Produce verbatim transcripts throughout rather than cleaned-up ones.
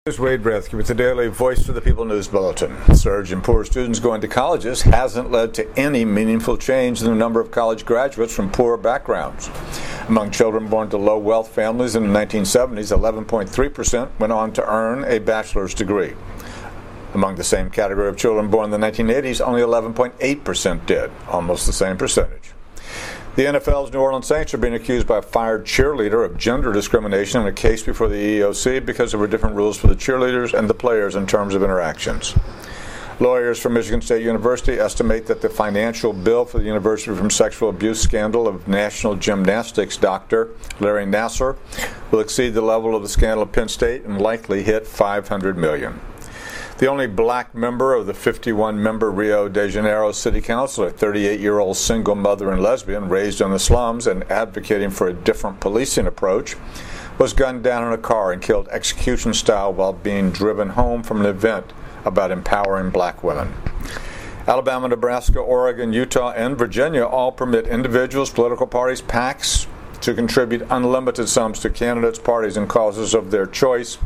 Here's Wade Rathke with the Daily Voice for the People News Bulletin. The surge in poor students going to colleges hasn't led to any meaningful change in the number of college graduates from poor backgrounds. Among children born to low-wealth families in the nineteen seventies, eleven point three percent went on to earn a bachelor's degree. Among the same category of children born in the nineteen eighties, only eleven point eight percent did, almost the same percentage. The N F L's New Orleans Saints are being accused by a fired cheerleader of gender discrimination in a case before the E E O C because there were different rules for the cheerleaders and the players in terms of interactions. Lawyers from Michigan State University estimate that the financial bill for the university from sexual abuse scandal of national gymnastics doctor Larry Nassar will exceed the level of the scandal at Penn State and likely hit five hundred million dollars. The only black member of the fifty-one member Rio de Janeiro City Council, a thirty-eight-year-old single mother and lesbian raised in the slums and advocating for a different policing approach, was gunned down in a car and killed execution style while being driven home from an event about empowering black women. Alabama, Nebraska, Oregon, Utah, and Virginia all permit individuals, political parties, PACs to contribute unlimited sums to candidates, parties, and causes of their choice,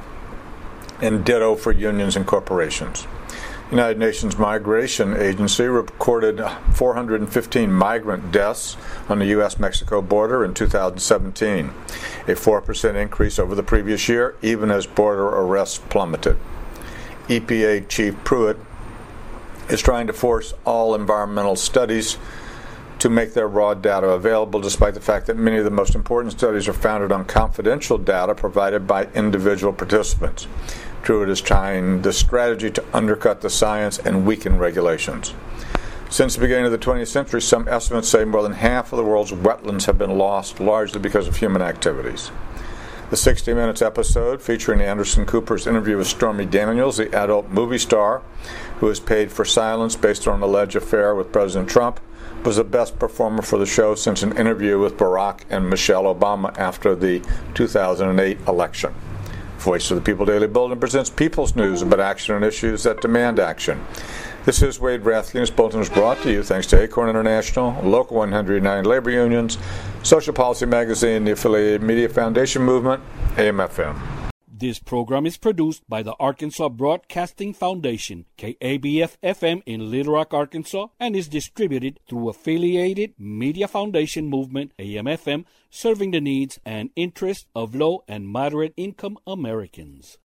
and ditto for unions and corporations. The United Nations Migration Agency recorded four hundred fifteen migrant deaths on the U S Mexico border in two thousand seventeen, a four percent increase over the previous year, even as border arrests plummeted. E P A Chief Pruitt is trying to force all environmental studies to make their raw data available, despite the fact that many of the most important studies are founded on confidential data provided by individual participants. Pruitt is trying this strategy to undercut the science and weaken regulations. Since the beginning of the twentieth century, some estimates say more than half of the world's wetlands have been lost, largely because of human activities. The sixty minutes episode, featuring Anderson Cooper's interview with Stormy Daniels, the adult movie star who was paid for silence based on an alleged affair with President Trump, was the best performer for the show since an interview with Barack and Michelle Obama after the two thousand eight election. Voice of the People Daily Bulletin presents People's News about action and issues that demand action. This is Wade Rathke. This bulletin is brought to you thanks to Acorn International, Local one hundred nine Labor Unions, Social Policy Magazine, the Affiliated Media Foundation Movement, A M F M. This program is produced by the Arkansas Broadcasting Foundation, K A B F F M in Little Rock, Arkansas, and is distributed through Affiliated Media Foundation Movement, A M F M, serving the needs and interests of low and moderate income Americans.